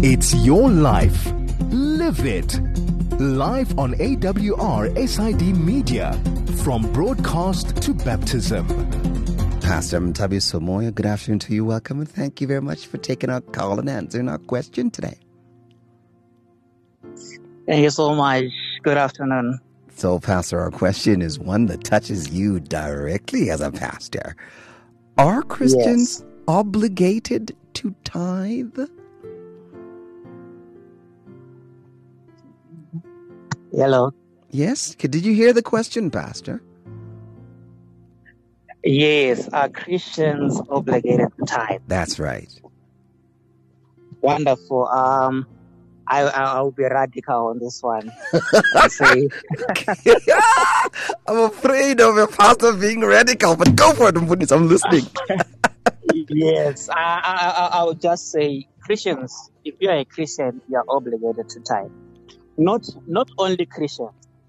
It's your life. Live it. Live on AWR SID Media. From broadcast to baptism. Pastor Mtabiso Moyo, good afternoon to you. Welcome and thank you very much for taking our call and answering our question today. Thank you so much. Good afternoon. So, Pastor, our question is one that touches you directly as a pastor. Are Christians obligated to tithe? Hello. Yes? Did you hear the question, Pastor? Yes, are Christians obligated to tithe? That's right. Wonderful. I'll be radical on this one. I say, I'm afraid of a pastor being radical, but go for it, Mfundisi. I'm listening. yes, I'll just say, Christians, if you are a Christian, you are obligated to tithe. Not only Christians,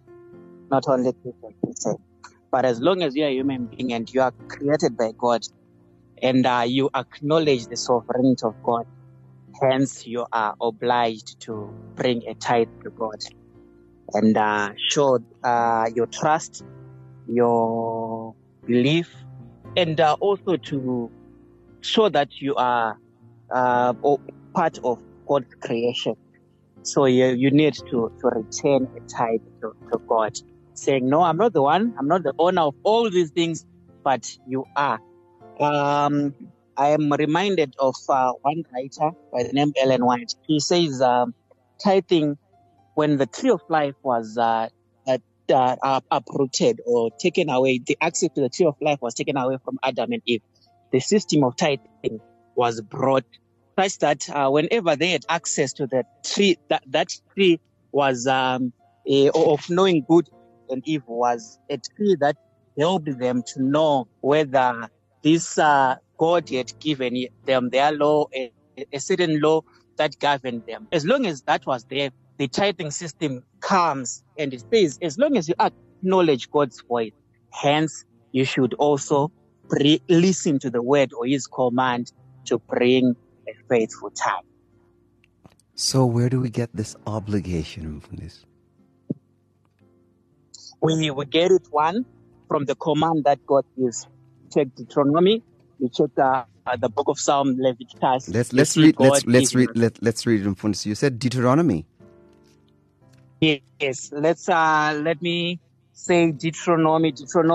but as long as you are a human being and you are created by God and you acknowledge the sovereignty of God, hence you are obliged to bring a tithe to God and show your trust, your belief, and also to show that you are part of God's creation. So you need to return a tithe to God, saying, no, I'm not the one, I'm not the owner of all these things, but you are. I am reminded of one writer by the name Ellen White. He says, tithing, when the tree of life was uprooted or taken away, the access to the tree of life was taken away from Adam and Eve. The system of tithing was brought such that whenever they had access to the tree, that tree was of knowing good and evil, was a tree that helped them to know whether this God had given them their law, a certain law that governed them. As long as that was there, the tithing system comes and it says, as long as you acknowledge God's voice, hence you should also listen to the word or his command to bring a faithful tithe. So where do we get this obligation from this? We get it, one, from the command that God gives. Check Deuteronomy. You check the book of Psalm, Leviticus. Let's read it. You said Deuteronomy. Yes. Let me say Deuteronomy.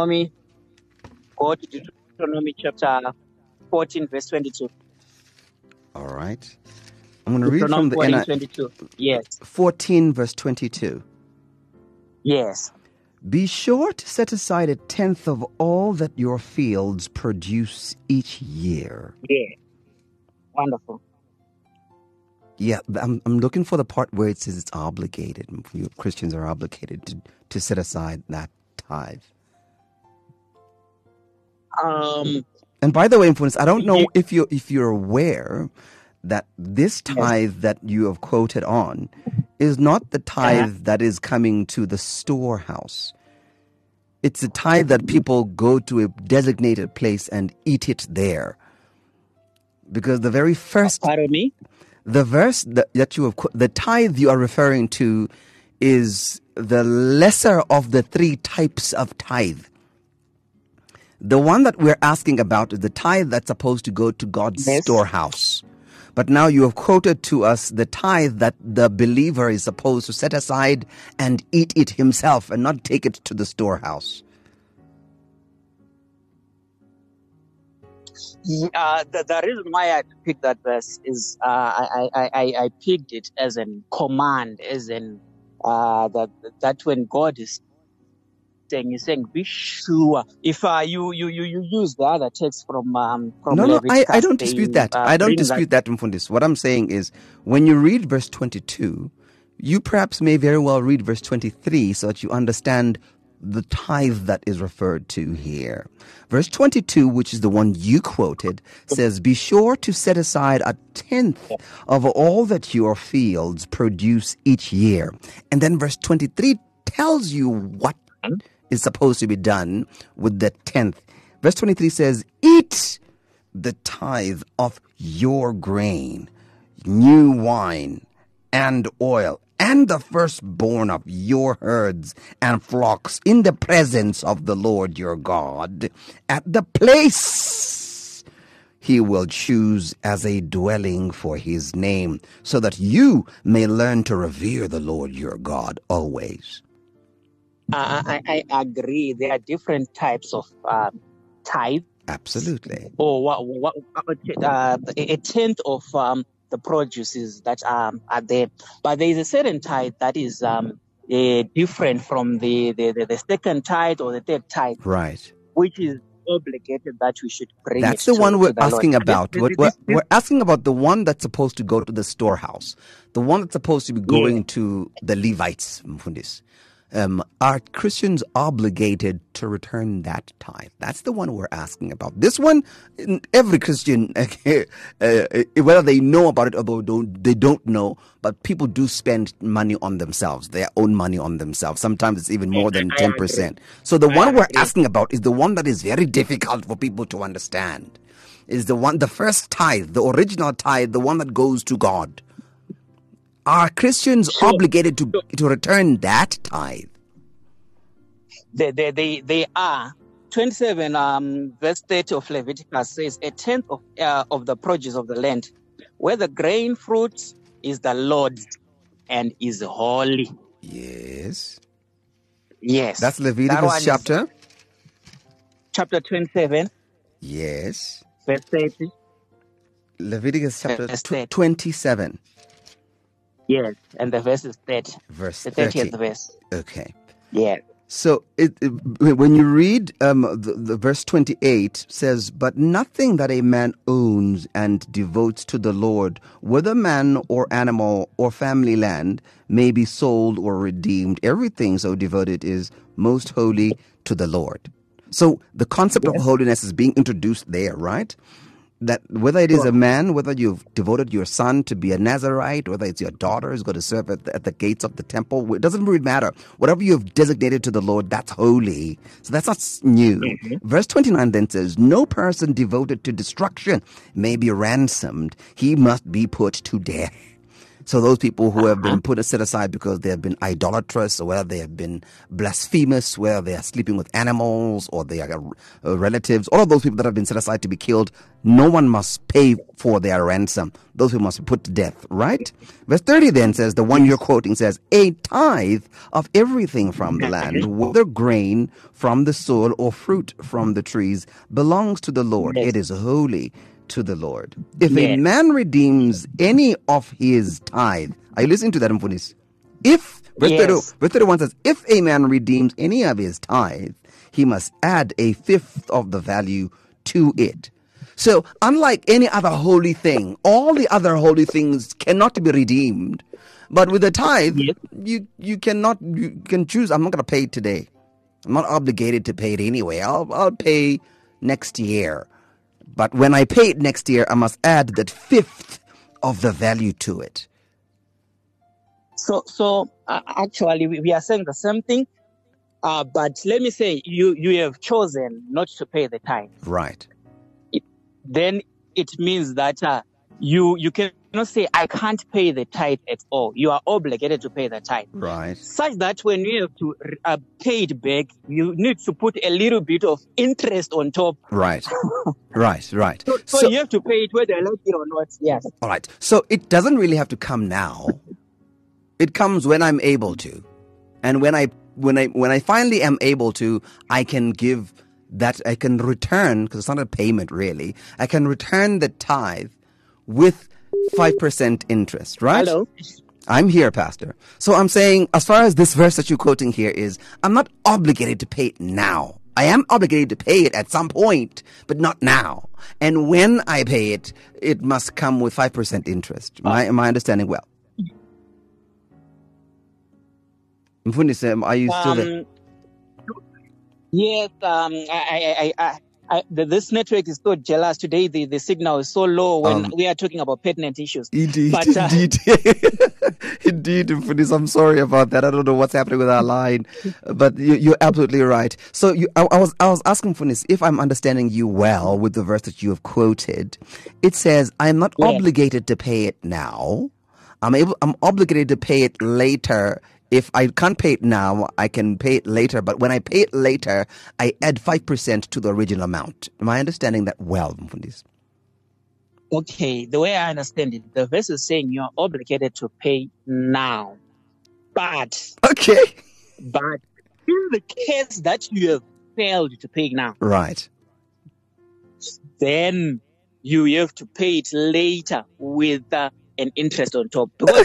Go to Deuteronomy chapter 14, verse 22. All right. I'm going to read from the 22. Yes. 14, verse 22. Yes. Be sure to set aside 1/10 of all that your fields produce each year. Yeah. Wonderful. Yeah, I'm looking for the part where it says it's obligated. Christians are obligated to set aside that tithe. And by the way, influence, I don't know if you're aware that this tithe that you have quoted on is not the tithe that is coming to the storehouse. It's a tithe that people go to a designated place and eat it there. Because the very first... Pardon me? The verse that you have... The tithe you are referring to is the lesser of the 3 types of tithe. The one that we're asking about is the tithe that's supposed to go to God's storehouse. But now you have quoted to us the tithe that the believer is supposed to set aside and eat it himself and not take it to the storehouse. The reason why I picked that verse is I picked it as a command, as in that when God is saying, be sure. If you use the other text from Leviticus, I don't dispute that. I don't dispute that, Mfundisi. What I'm saying is, when you read verse 22, you perhaps may very well read verse 23 so that you understand the tithe that is referred to here. Verse 22, which is the one you quoted, says, be sure to set aside 1/10 of all that your fields produce each year. And then verse 23 tells you what is supposed to be done with the 1/10. Verse 23 says, eat the tithe of your grain, new wine and oil, and the firstborn of your herds and flocks in the presence of the Lord your God at the place he will choose as a dwelling for his name, so that you may learn to revere the Lord your God always. I agree. There are different types of tithe. Absolutely. Or a tenth of the produces that are there. But there is a certain tithe that is different from the second tithe or the third tithe. Right. Which is obligated that we should bring. That's it the one we're to the asking Lord. about. We're asking about the one that's supposed to go to the storehouse, the one that's supposed to be going to the Levites, Mfundis. Are Christians obligated to return that tithe? That's the one we're asking about. This one, every Christian, whether they know about it or they don't know, but people do spend money on themselves, their own money on themselves. Sometimes it's even more than 10%. So the one we're asking about is the one that is very difficult for people to understand. Is the first tithe, the original tithe, the one that goes to God. Are Christians obligated to return that tithe? They are. 27 verse 30 of Leviticus says, a tenth of the produce of the land, whether grain, fruit, is the Lord's and is holy. Yes. Yes. That's Leviticus chapter 27. Yes. Verse 30. Leviticus chapter 27. Yes, and the verse is 30. Verse 30. The 30th verse. Okay. Yeah. So when you read the verse 28 says, but nothing that a man owns and devotes to the Lord, whether man or animal or family land, may be sold or redeemed. Everything so devoted is most holy to the Lord. So the concept of holiness is being introduced there, right? That whether it is a man, whether you've devoted your son to be a Nazarite, whether it's your daughter who's going to serve at the gates of the temple, it doesn't really matter. Whatever you've designated to the Lord, that's holy. So that's not new. Mm-hmm. Verse 29 then says, no person devoted to destruction may be ransomed. He must be put to death. So those people who have been set aside because they have been idolatrous, or whether they have been blasphemous, whether they are sleeping with animals or they are relatives, all of those people that have been set aside to be killed, no one must pay for their ransom. Those who must be put to death, right? Verse 30 then says, the one you're quoting says, a tithe of everything from the land, whether grain from the soil or fruit from the trees, belongs to the Lord. It is holy to the Lord. If a man redeems any of his tithe, are you listening to that, Mfunis? If, verse 31 says, if a man redeems any of his tithe, he must add a fifth of the value to it. So, unlike any other holy thing, all the other holy things cannot be redeemed. But with a tithe, you can choose, I'm not going to pay it today. I'm not obligated to pay it anyway. I'll pay next year. But when I pay it next year, I must add that fifth of the value to it. So actually, we are saying the same thing. But let me say, you have chosen not to pay the tithe. Right. Then it means that you cannot say, I can't pay the tithe at all. You are obligated to pay the tithe. Right. Such that when you have to pay it back, you need to put a little bit of interest on top. Right. Right. So you have to pay it whether you like it or not. Yes. All right. So it doesn't really have to come now. It comes when I'm able to. And when I finally am able to, I can give that, I can return, because it's not a payment really, I can return the tithe with 5% interest, right? Hello? I'm here, Pastor. So I'm saying, as far as this verse that you're quoting here is, I'm not obligated to pay it now. I am obligated to pay it at some point, but not now. And when I pay it, it must come with 5% interest. Am I understanding well? Mfundisi, are you still there? Yes, this network is so jealous today. The signal is so low when we are talking about pertinent issues. Indeed. Indeed, Mfundisi, I'm sorry about that. I don't know what's happening with our line, but you're absolutely right. So I was asking Mfundisi, if I'm understanding you well with the verse that you have quoted, it says, "I'm not obligated to pay it now. I'm obligated to pay it later. If I can't pay it now, I can pay it later. But when I pay it later, I add 5% to the original amount." Am I understanding that well, Mfundisi? Okay, the way I understand it, the verse is saying you're obligated to pay now. But in the case that you have failed to pay now, right, then you have to pay it later with an interest on top. Because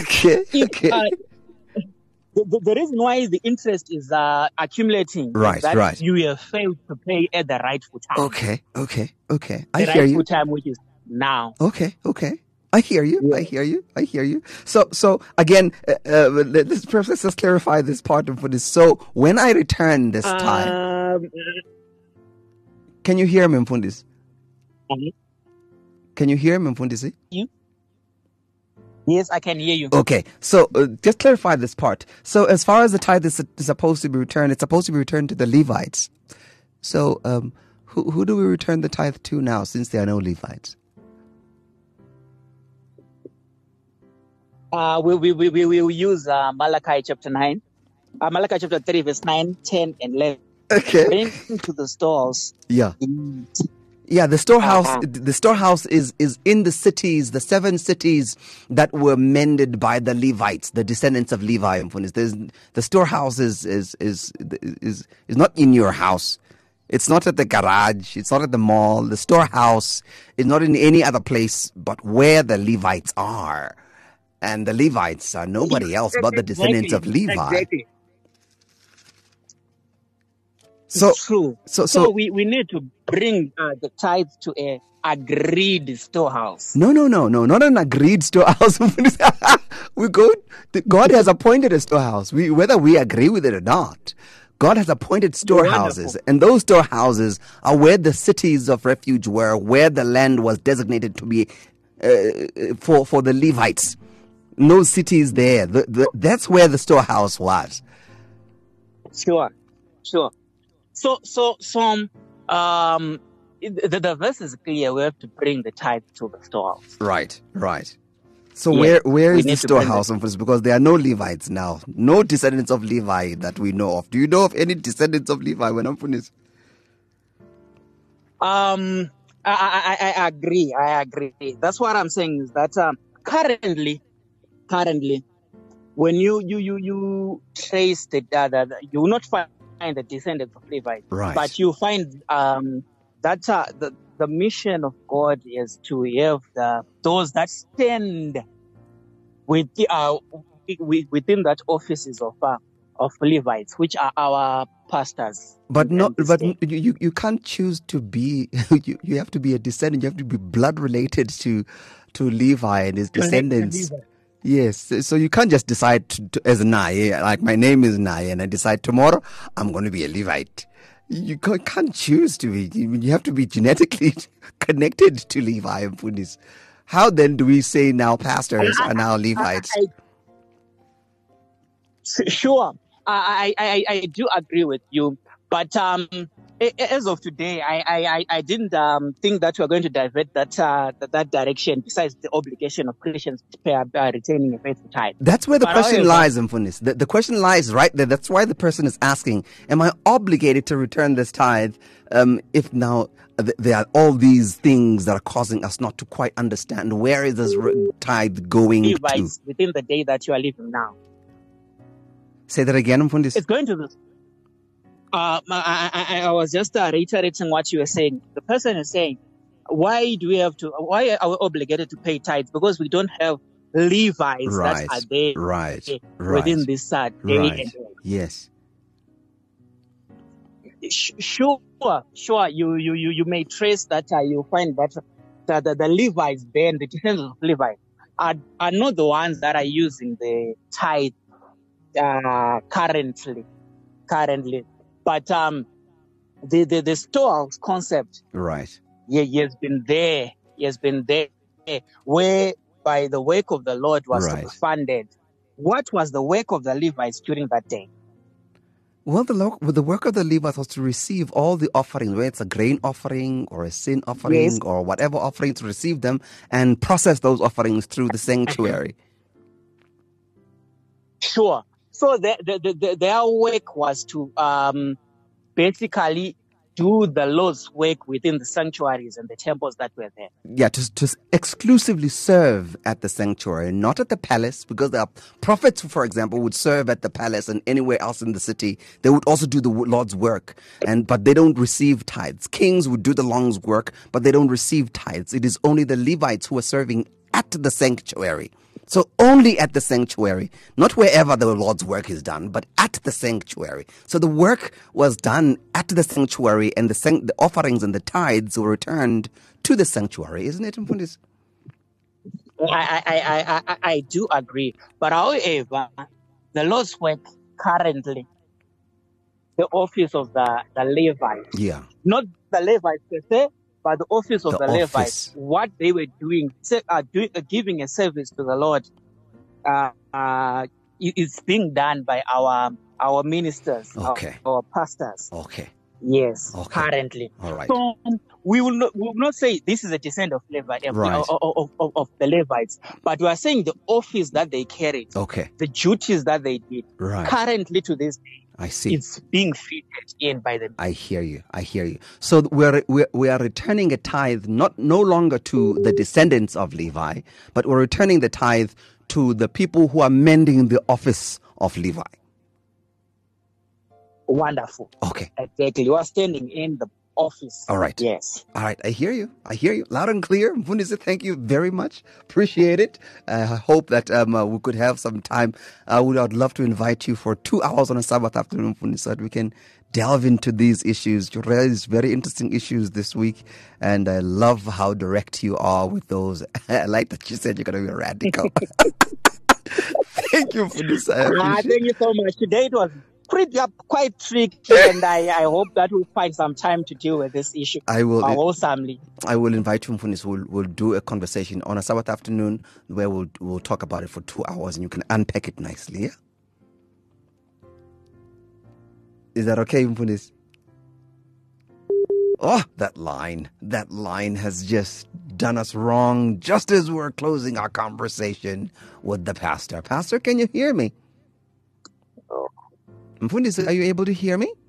the reason why the interest is accumulating is that you have failed to pay at the rightful time. Okay. I hear you. The rightful time, which is now. Okay. I hear you. Yeah. I hear you. So again, let's just clarify this part for this. So when I return this time, can you hear me, Mfundisi? Can you hear me, Mfundisi? Yes, I can hear you. Okay, so just clarify this part. So as far as the tithe is supposed to be returned, it's supposed to be returned to the Levites. So who do we return the tithe to now, since there are no Levites? We will use Malachi chapter 9. Malachi chapter 3, verse 9, 10, and 11. Okay. Bring to the stores. Yeah. Yeah, the storehouse. The storehouse is in the cities, the 7 cities that were mended by the Levites, the descendants of Levi. The storehouse is not in your house. It's not at the garage. It's not at the mall. The storehouse is not in any other place but where the Levites are, and the Levites are nobody else but the descendants of Levi. Exactly. So it's true. So we need to bring the tithe to a agreed storehouse. No, not an agreed storehouse. God has appointed a storehouse. Whether we agree with it or not, God has appointed storehouses, and those storehouses are where the cities of refuge were, where the land was designated to be for the Levites. No cities there. That's where the storehouse was. Sure. So, the verse is clear. We have to bring the tithe to the storehouse. Right. So where is the storehouse? Because there are no Levites now, no descendants of Levi that we know of. Do you know of any descendants of Levi when I'm finished? I agree. That's what I'm saying is that currently, when you trace you will not find the descendants of Levi, right? But you find that the mission of God is to have those that stand within that offices of Levites, which are our pastors. But you can't choose to be. You have to be a descendant. You have to be blood related to Levi and his descendants. Yes, so you can't just decide as Naye, like my name is Naye, and I decide tomorrow I'm going to be a Levite. You can't choose to be. You have to be genetically connected to Levi and Mfundisi. How then do we say now pastors are now Levites? Sure, I do agree with you, but as of today, I didn't think that we are going to divert that direction. Besides the obligation of Christians to pay retaining a faithful tithe. That's where the question lies, Mfundisi. The question lies right there. That's why the person is asking, am I obligated to return this tithe if now there are all these things that are causing us not to quite understand where is this tithe going to? Within the day that you are living now. Say that again, Mfundisi. It's going to this. I was just reiterating what you were saying. The person is saying, why are we obligated to pay tithes? Because we don't have Levites that are there within this day and age. Yes. Sure. You may trace that. You find that the Levites then, the descendants of Levi, are not the ones that are using the tithe currently. But the storehouse concept. Right. Yeah, he has been there. He has been there, where by the work of the Lord was to be funded. What was the work of the Levites during that day? Well, the work of the Levites was to receive all the offerings, whether it's a grain offering or a sin offering or whatever offering, to receive them and process those offerings through the sanctuary. Sure. So their work was to basically do the Lord's work within the sanctuaries and the temples that were there. Yeah, to exclusively serve at the sanctuary, not at the palace, because the prophets, for example, would serve at the palace and anywhere else in the city. They would also do the Lord's work, but they don't receive tithes. Kings would do the Lord's work, but they don't receive tithes. It is only the Levites who are serving at the sanctuary. So only at the sanctuary, not wherever the Lord's work is done, but at the sanctuary. So the work was done at the sanctuary, and the offerings and the tithes were returned to the sanctuary, isn't it, Mfundisi? I do agree. But however, the Lord's work currently, the office of the Levites, not the Levites per se, but the office of the Levites, what they were doing, giving a service to the Lord, is being done by our ministers, our pastors. Yes, currently. All right. So we will not say this is a descent of Levi, of the Levites, but we are saying the office that they carried, the duties that they did, currently to this day. I see. It's being fitted in by them. I hear you. So we are returning a tithe no longer to the descendants of Levi, but we're returning the tithe to the people who are mending the office of Levi. Wonderful. Okay. Exactly. You are standing in the office. All right. Yes. All right. I hear you. Loud and clear. Mfundisi, thank you very much. Appreciate it. I hope that we could have some time. I would love to invite you for 2 hours on a Sabbath afternoon, Mfundisi, so that we can delve into these issues. You raised very interesting issues this week, and I love how direct you are with those. I like that you said you're going to be radical. Thank you, Mfundisi. Thank you so much. Today it was quite tricky, and I hope that we'll find some time to deal with this issue. I will wholesomely. I will invite you, Mfundisi. We'll do a conversation on a Sabbath afternoon where we'll talk about it for 2 hours, and you can unpack it nicely. Yeah? Is that okay, Mfundisi? Oh, that line has just done us wrong just as we're closing our conversation with the pastor. Pastor, can you hear me? Mfundisi, are you able to hear me?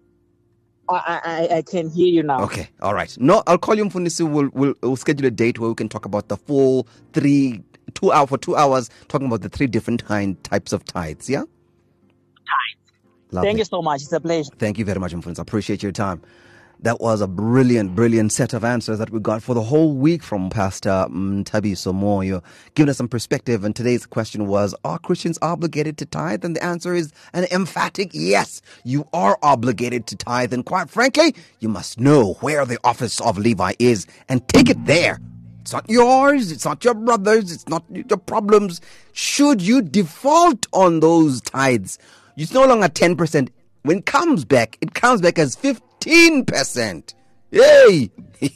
I can hear you now. Okay, all right. No, I'll call you, Mfundisi. We'll schedule a date where we can talk about the full 2 hours, talking about the 3 different types of tithes, yeah? Tithes. Lovely. Thank you so much. It's a pleasure. Thank you very much, Mfundisi. I appreciate your time. That was a brilliant set of answers that we got for the whole week from Pastor Thabiso Moyo, giving us some perspective. And today's question was, are Christians obligated to tithe? And the answer is an emphatic yes. You are obligated to tithe. And quite frankly, you must know where the office of Levi is and take it there. It's not yours. It's not your brother's. It's not your problems. Should you default on those tithes, it's no longer 10%. When it comes back as 15%. Yay!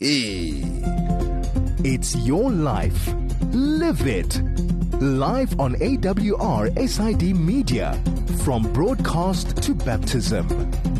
It's your life. Live it. Live on AWR SID Media. From broadcast to baptism.